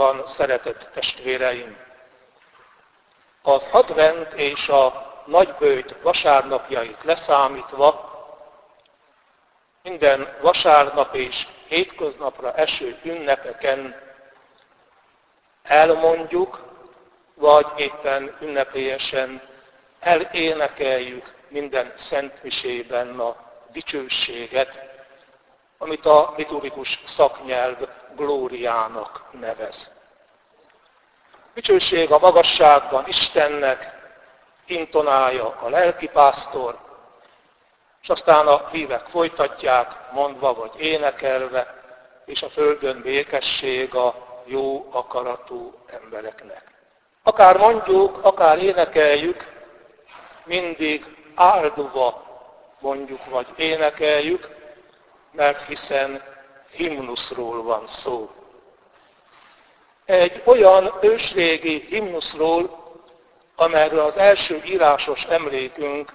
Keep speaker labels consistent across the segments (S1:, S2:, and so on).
S1: Krisztusban, szeretett testvéreim! Az advent és a nagyböjt vasárnapjait leszámítva minden vasárnap és hétköznapra eső ünnepeken elmondjuk, vagy éppen ünnepélyesen elénekeljük minden szentmisében a dicsőséget, amit a liturgikus szaknyelv glóriának nevez. Dicsőség a magasságban Istennek, intonálja a lelkipásztor, és aztán a hívek folytatják, mondva vagy énekelve, és a földön békesség a jó akaratú embereknek. Akár mondjuk, akár énekeljük, mindig áldva mondjuk vagy énekeljük, mert hiszen himnuszról van szó. Egy olyan ősrégi himnuszról, amelyről az első írásos emlékünk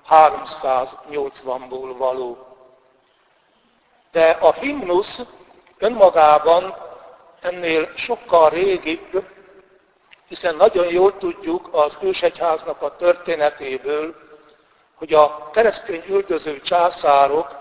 S1: 380-ból való. De a himnusz önmagában ennél sokkal régibb, hiszen nagyon jól tudjuk az ősegyháznak a történetéből, hogy a keresztény üldöző császárok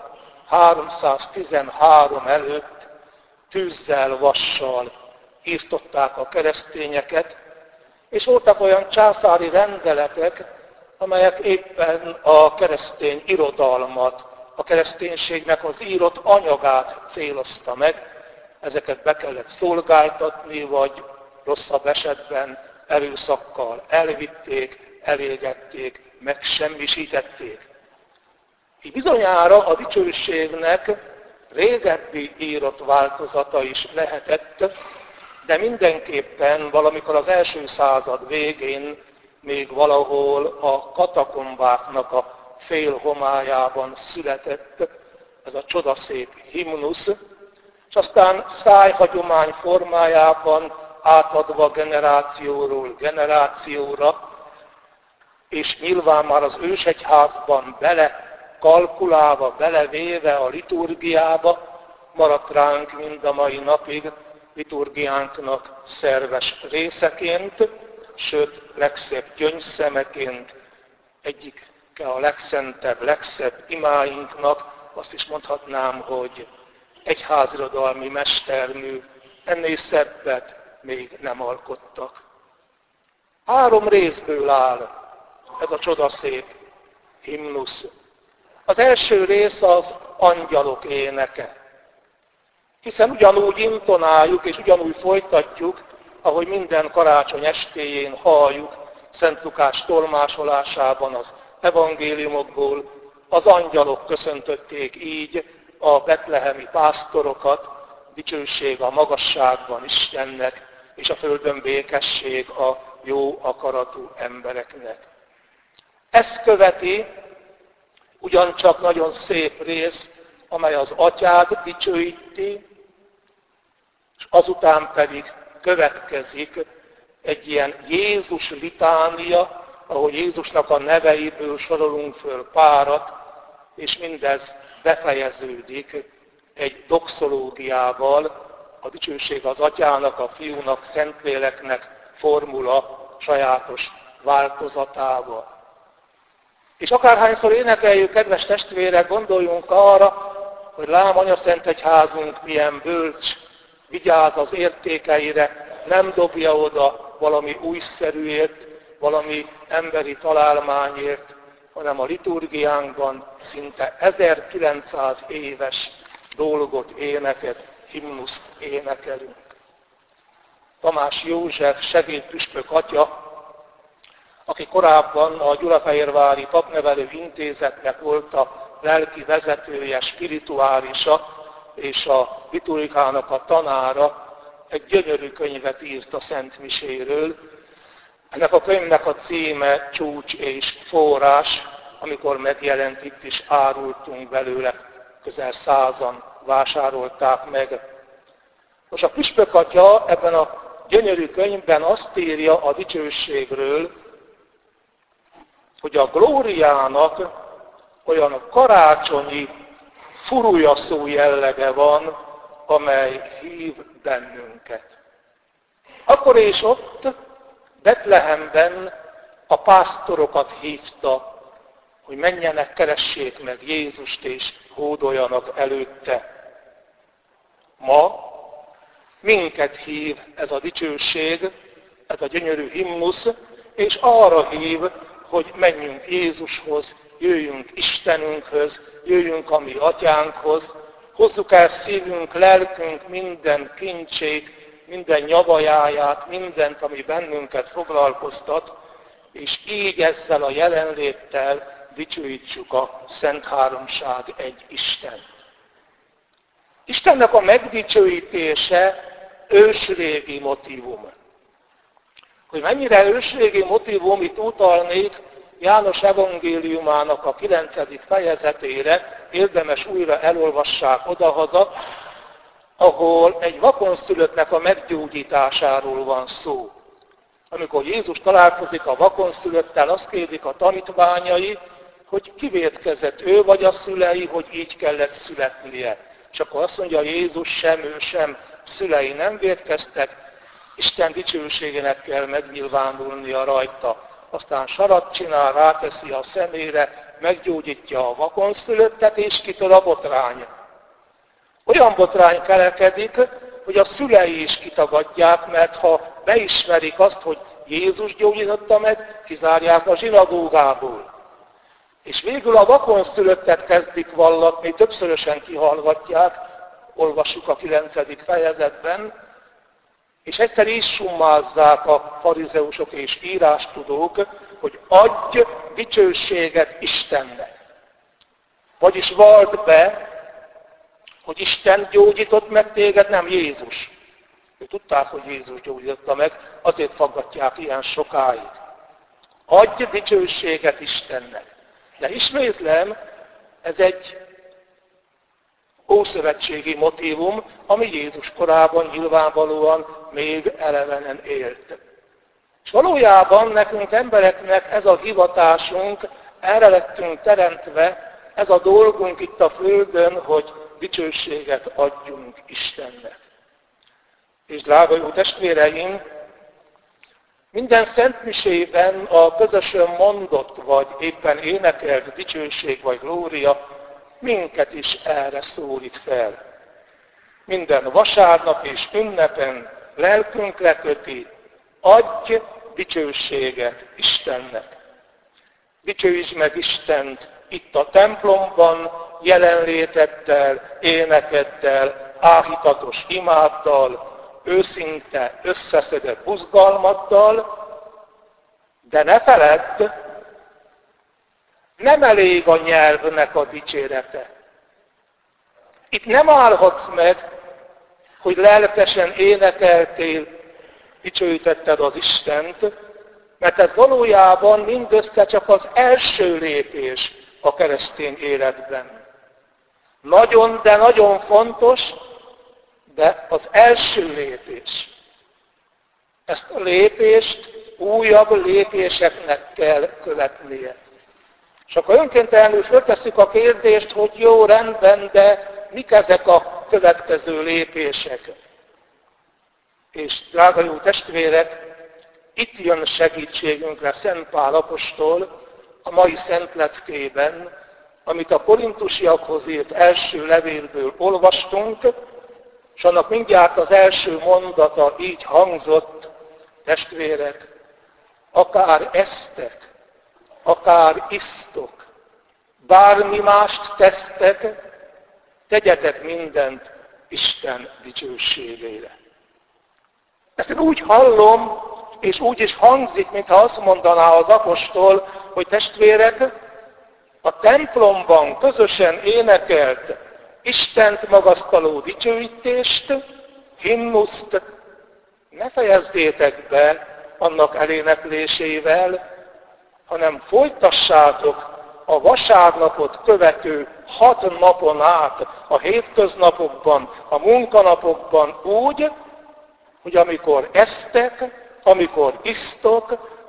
S1: 313 előtt tűzzel, vassal írtották a keresztényeket, és voltak olyan császári rendeletek, amelyek éppen a keresztény irodalmat, a kereszténységnek az írott anyagát célozta meg. Ezeket be kellett szolgáltatni, vagy rosszabb esetben erőszakkal elvitték, elégették, megsemmisítették. Így bizonyára a dicsőségnek régebbi írott változata is lehetett, de mindenképpen valamikor az első század végén még valahol a katakombáknak a félhomályában született ez a csodaszép himnusz, és aztán szájhagyomány formájában átadva generációról generációra, és nyilván már az ősegyházban belekalkulálva, belevéve a liturgiába maradt ránk mind a mai napig liturgiánknak szerves részeként, sőt, legszebb gyöngyszemeként, egyike a legszentebb, legszebb imáinknak, azt is mondhatnám, hogy egyházirodalmi mestermű, ennél szebbet még nem alkottak. 3 részből áll ez a csodaszép himnusz. Az első rész az angyalok éneke. Hiszen ugyanúgy intonáljuk és ugyanúgy folytatjuk, ahogy minden karácsony estéjén halljuk Szent Lukás tolmásolásában az evangéliumokból, az angyalok köszöntötték így a betlehemi pásztorokat, dicsőség a magasságban Istennek, és a földön békesség a jó akaratú embereknek. Ezt követi ugyancsak nagyon szép rész, amely az Atyát dicsőíti, és azután pedig következik egy ilyen Jézus litánia, ahol Jézusnak a neveiből sorolunk föl párat, és mindez befejeződik egy doxológiával, a dicsőség az Atyának, a Fiúnak, Szentléleknek formula sajátos változatával. És akárhányszor énekeljük, kedves testvérek, gondoljunk arra, hogy lám Anyaszentegyházunk milyen bölcs, vigyáz az értékeire, nem dobja oda valami újszerűért, valami emberi találmányért, hanem a liturgiánkban szinte 1900 éves dolgot, éneket, himnuszt énekelünk. Tamás József segédpüspök atya, aki korábban a Gyulafehérvári Papnevelő Intézetnek volt a lelki vezetője, spirituálisa és a liturgiának a tanára, egy gyönyörű könyvet írt a Szent Miséről. Ennek a könyvnek a címe Csúcs és forrás, amikor megjelent, itt is árultunk belőle, közel 100-an vásárolták meg. Most a püspök atya ebben a gyönyörű könyvben azt írja a dicsőségről, hogy a glóriának olyan karácsonyi furujaszó jellege van, amely hív bennünket. Akkor és ott Betlehemben a pásztorokat hívta, hogy menjenek, keressék meg Jézust, és hódoljanak előtte. Ma minket hív ez a dicsőség, ez a gyönyörű himnusz, és arra hív, hogy menjünk Jézushoz, jöjjünk Istenünkhöz, jöjjünk a mi atyánkhoz, hozzuk el szívünk, lelkünk minden kincsét, minden nyavajáját, mindent, ami bennünket foglalkoztat, és így ezzel a jelenléttel dicsőítsük a Szent Háromság egy Istent. Istennek a megdicsőítése ősrégi motívum. Hogy mennyire ősrégi motívum, itt utalnék János evangéliumának a 9. fejezetére, érdemes újra elolvassák odahaza, ahol egy vakonszülöttnek a meggyógyításáról van szó. Amikor Jézus találkozik a vakonszülöttel, azt kérdik a tanítványai, hogy kivétkezett ő vagy a szülei, hogy így kellett születnie. És akkor azt mondja Jézus, sem ő, sem szülei nem vétkeztek, Isten dicsőségének kell megnyilvánulnia rajta. Aztán sarat csinál, ráteszi a szemére, meggyógyítja a vakonszülöttet, és kitör a botrány. Olyan botrány kerekedik, hogy a szülei is kitagadják, mert ha beismerik azt, hogy Jézus gyógyította meg, kizárják a zsinagógából. És végül a vakonszülöttet kezdik vallatni, többszörösen kihallgatják, olvassuk a 9. fejezetben, és egyszer is summázzák a farizeusok és írástudók, hogy adj dicsőséget Istennek. Vagyis vald be, hogy Isten gyógyított meg téged, nem Jézus. Ők tudták, hogy Jézus gyógyította meg, azért faggatják ilyen sokáig. Adj dicsőséget Istennek. De ismétlem, ez egy ószövetségi motívum, ami Jézus korában nyilvánvalóan még elevenen élt. És valójában nekünk embereknek ez a hivatásunk, erre lettünk teremtve, ez a dolgunk itt a földön, hogy dicsőséget adjunk Istennek. És drága jó testvéreim, minden szentmisében a közösen mondott, vagy éppen énekelt dicsőség vagy glória minket is erre szólít fel. Minden vasárnap és ünnepen lelkünk leköti, adj dicsőséget Istennek. Dicsőítsd meg Istent itt a templomban, jelenléteddel, énekeddel, áhítatos imáddal, őszinte, összeszedett buzgalmaddal, de ne feledd, nem elég a nyelvnek a dicsérete. Itt nem állhatsz meg, hogy lelkesen énekeltél, dicsőítetted az Istent, mert ez valójában mindössze csak az első lépés a keresztény életben. Nagyon, de nagyon fontos, de az első lépés. Ezt a lépést újabb lépéseknek kell követnie. És akkor önkéntelenül föltesszük a kérdést, hogy jó, rendben, de mik ezek a következő lépések? És drága jó testvérek, itt jön segítségünkre Szent Pál apostol a mai szentleckében, amit a korintusiakhoz írt első levélből olvastunk, és annak mindjárt az első mondata így hangzott, testvérek, akár esztek, akár isztok, bármi mást tesztek, tegyetek mindent Isten dicsőségére. Ezt én úgy hallom, és úgy is hangzik, mintha azt mondaná az apostol, hogy testvérek, a templomban közösen énekelt Istent magasztaló dicsőítést, himnuszt ne fejezzétek be annak eléneklésével, hanem folytassátok a vasárnapot követő 6 napon át, a hétköznapokban, a munkanapokban úgy, hogy amikor esztek, amikor isztok,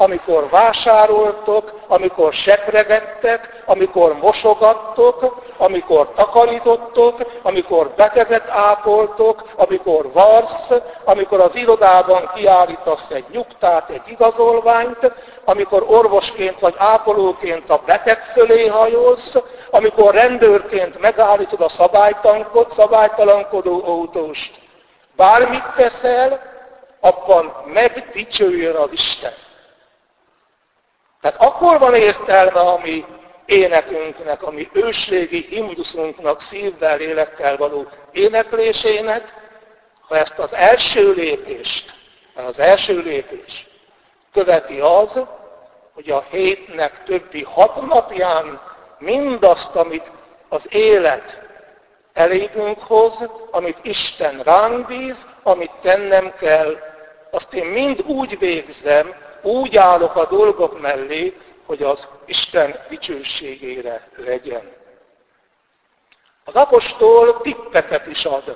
S1: amikor vásároltok, amikor sepregettek, amikor mosogattok, amikor takarítottok, amikor beteget ápoltok, amikor varsz, amikor az irodában kiállítasz egy nyugtát, egy igazolványt, amikor orvosként vagy ápolóként a beteg fölé hajolsz, amikor rendőrként megállítod a szabálytalankodó autóst. Bármit teszel, abban megdicsőjön az Isten. Tehát akkor van értelme a mi énekünknek, a mi ősrégi himnuszunknak, szívvel, lélekkel való éneklésének, ha ezt az első lépés követi az, hogy a hétnek többi 6 napján mindazt, amit az élet elégünk hoz, amit Isten ránk bíz, amit tennem kell, azt én mind úgy végzem, úgy állok a dolgok mellé, hogy az Isten dicsőségére legyen. Az apostol tippeket is ad.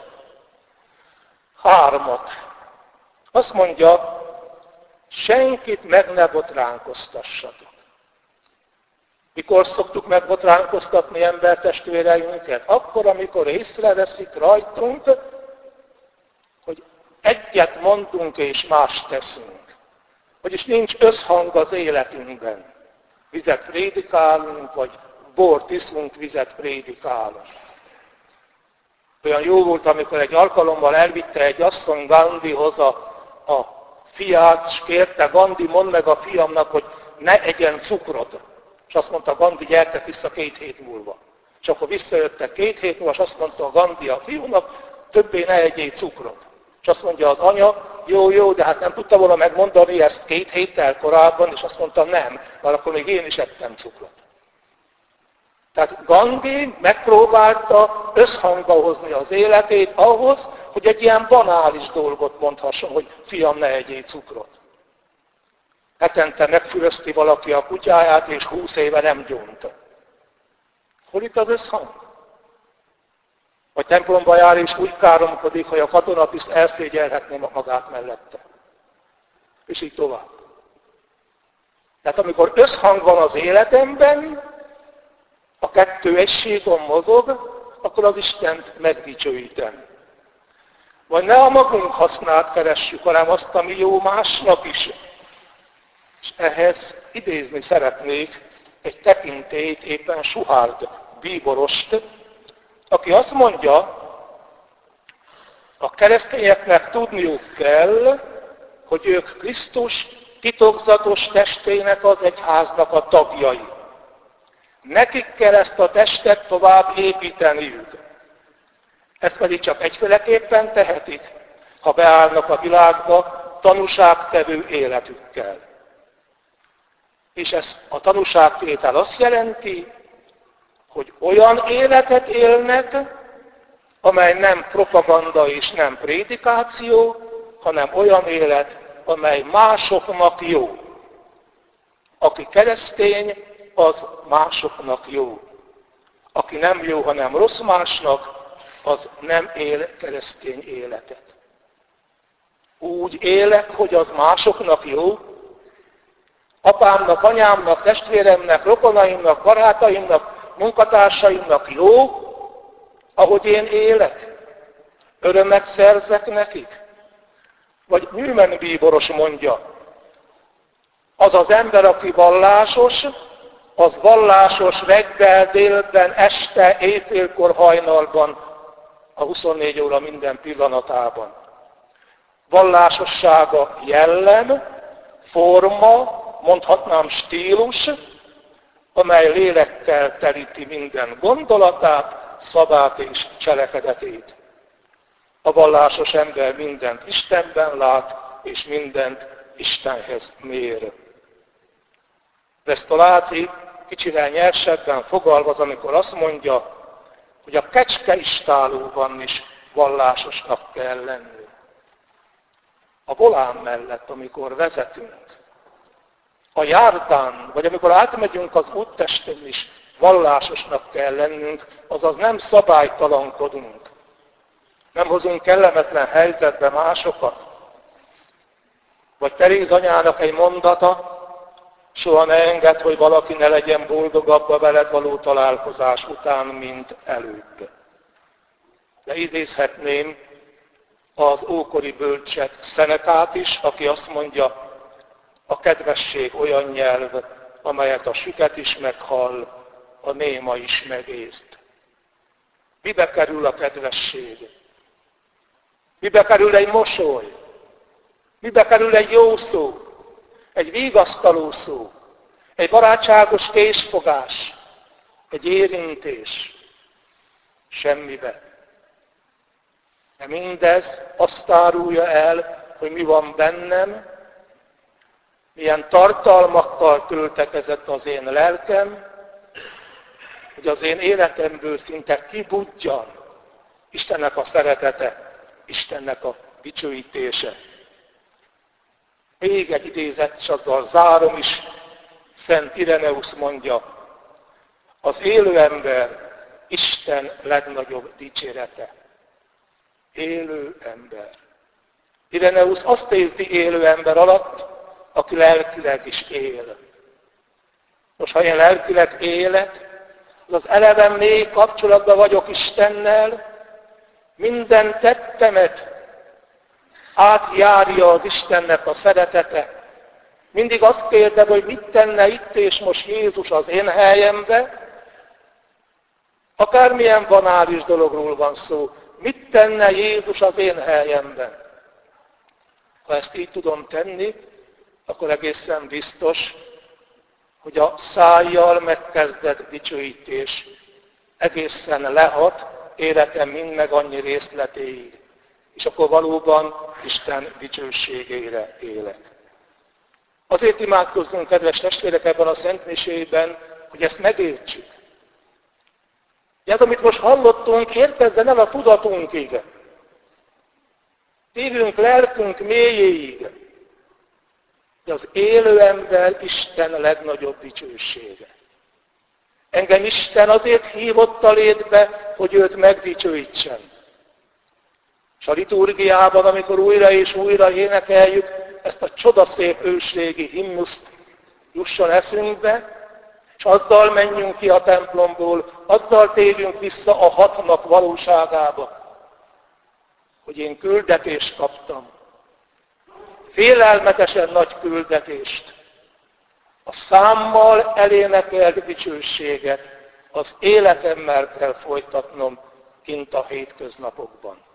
S1: 3. Azt mondja, senkit meg ne botránkoztassatok. Mikor szoktuk megbotránkoztatni embertestvéreinket? Akkor, amikor észreveszik rajtunk, hogy egyet mondunk és más teszünk. Vagyis nincs összhang az életünkben. Vizet prédikálunk, vagy bort iszunk, vizet prédikálunk. Olyan jó volt, amikor egy alkalommal elvitte egy asszony Gandhihoz a fiát, és kérte, Gandhi, mondd meg a fiamnak, hogy ne egyen cukrot. És azt mondta Gandhi, gyertek vissza 2 hét múlva. És akkor visszajöttek 2 hét múlva, és azt mondta Gandhi a fiúnak, többé ne egyél cukrot. És azt mondja az anya, jó, de hát nem tudta volna megmondani ezt 2 héttel korábban, és azt mondta, nem, mert akkor még én is ettem cukrot. Tehát Gandhi megpróbálta összhangba hozni az életét ahhoz, hogy egy ilyen banális dolgot mondhasson, hogy fiam, ne egyél cukrot. Hetente megfürözti valaki a kutyáját, és 20 éve nem gyónt. Hol itt az összhang? Vagy templomba jár, és úgy káromkodik, hogy a katonatiszt elszégyelhetné magát mellette. És így tovább. Tehát amikor összhang van az életemben, a 2 egységon mozog, akkor az Istent megdicsőítem. Vagy ne a magunk hasznát keressük, hanem azt, ami jó másnak is. És ehhez idézni szeretnék egy tekintélyt, éppen Suhárd bíborost, aki azt mondja, a keresztényeknek tudniuk kell, hogy ők Krisztus titokzatos testének, az egyháznak a tagjai. Nekik kell ezt a testet tovább építeniük. Ezt pedig csak egyféleképpen tehetik, ha beállnak a világba tanúságtevő életükkel. És ez a tanúságtétel azt jelenti, hogy olyan életet élnek, amely nem propaganda és nem prédikáció, hanem olyan élet, amely másoknak jó. Aki keresztény, az másoknak jó. Aki nem jó, hanem rossz másnak, az nem él keresztény életet. Úgy élek, hogy az másoknak jó, apámnak, anyámnak, testvéremnek, rokonaimnak, barátaimnak, munkatársaimnak jó, ahogy én élek. Örömet szerzek nekik. Vagy Newman bíboros mondja, az az ember, aki vallásos, az vallásos reggel, délben, este, éjfélkor, hajnalban, a 24 óra minden pillanatában. Vallásossága jellem, forma, mondhatnám stílus, amely lélekkel telíti minden gondolatát, szavát és cselekedetét. A vallásos ember mindent Istenben lát, és mindent Istenhez mér. Vesztoláci kicsivel nyersebben fogalmaz, amikor azt mondja, hogy a kecskeistálóban is vallásosnak kell lenni. A volán mellett, amikor vezetünk, a járdán, vagy amikor átmegyünk az úttesten is, vallásosnak kell lennünk, azaz nem szabálytalankodunk. Nem hozunk kellemetlen helyzetbe másokat. Vagy Teréz anyának egy mondata, Soha ne engedd, hogy valaki ne legyen boldogabb a veled való találkozás után, mint előbb. De idézhetném az ókori bölcsek Szenekát is, aki azt mondja, a kedvesség olyan nyelv, amelyet a süket is meghall, a néma is megészt. Mibe kerül a kedvesség? Mibe kerül egy mosoly? Mibe kerül egy jó szó? Egy vigasztaló szó? Egy barátságos készfogás? Egy érintés? Semmibe. De mindez azt árulja el, hogy mi van bennem, milyen tartalmakkal töltekezett az én lelkem, hogy az én életemből szinte kibudjan Istennek a szeretete, Istennek a dicsőítése. Még egy idézet, és azzal zárom is, Szent Ireneusz mondja, az élő ember Isten legnagyobb dicsérete. Élő ember. Ireneusz azt érti élő ember alatt, aki lelkileg is él. Most, ha én lelkileg élek, az eleve mély kapcsolatban vagyok Istennel, minden tettemet átjárja az Istennek a szeretete. Mindig azt kérdem, hogy mit tenne itt és most Jézus az én helyembe, akármilyen banális dologról van szó, mit tenne Jézus az én helyemben? Ha ezt így tudom tenni, akkor egészen biztos, hogy a szájjal megkezdett dicsőítés egészen lehat életem mind meg annyi részletéig, és akkor valóban Isten dicsőségére élek. Azért imádkozzunk, kedves testvérek, ebben a szentmisében, hogy ezt megértsük. Ez, amit most hallottunk, érkezzen el a tudatunkig. Szívünk, lelkünk mélyéig. De az élő ember Isten legnagyobb dicsősége. Engem Isten azért hívott a létbe, hogy őt megdicsőítsem. És a liturgiában, amikor újra és újra énekeljük ezt a csodaszép ősrégi himnuszt, jusson eszünkbe, és azzal menjünk ki a templomból, azzal térjünk vissza a 6 nap valóságába, hogy én küldetést kaptam. Félelmetesen nagy küldetést. A számmal elénekelt dicsőséget az életemmel kell folytatnom kint a hétköznapokban.